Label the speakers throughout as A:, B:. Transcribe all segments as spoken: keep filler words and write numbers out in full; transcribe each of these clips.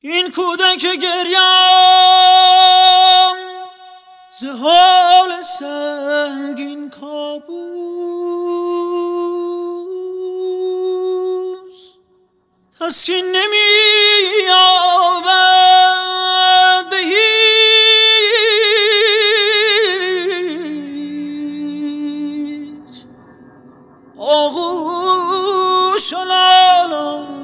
A: این کودک گریم ز حال سنگین کابوس تسکین نمی یابد به هیچ آغوش و لالایی.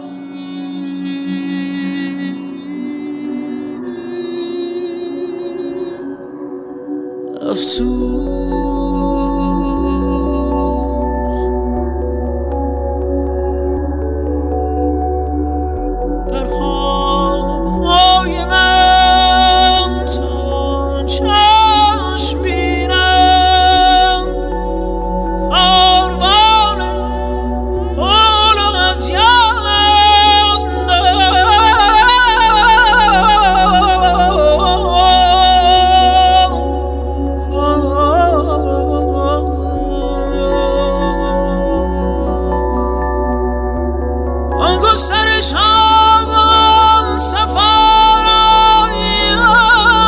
A: افسوس در خوابهای من تا چشم بینم کاروان حول و هذیان است. آن گسترش ها و آن سفارایی ها،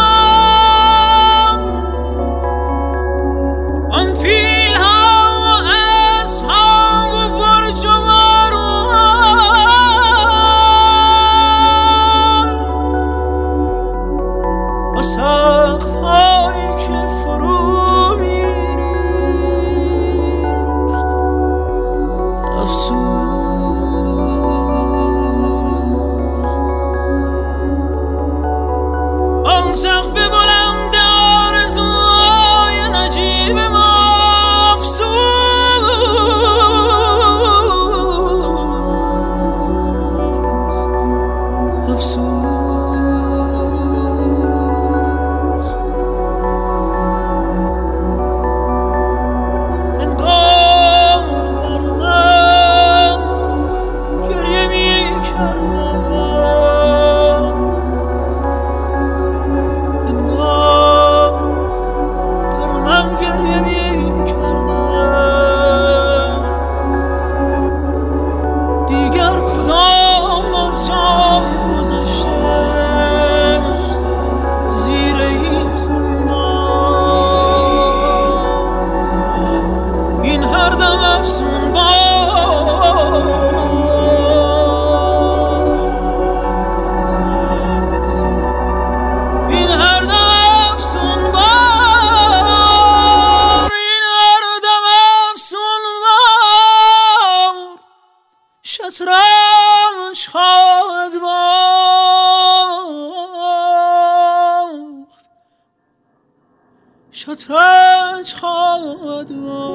A: آن پیل ها و اسب ها و برج و بارو ها، و سقف هایی که فرو میریخت. افسوس آن سقف بلند آرزوهای نجیب ما. افسوس افسوس انگار بر من گریه می کردم، انگار در من گریه می کردم. دیگر کدام از شام گذشته زیر این خونبار، این هر دم افسون بار، این هر دم افسون بار، این هر دم افسون بار شطرنج خواهد باخت، شطرنج خواهد باخت.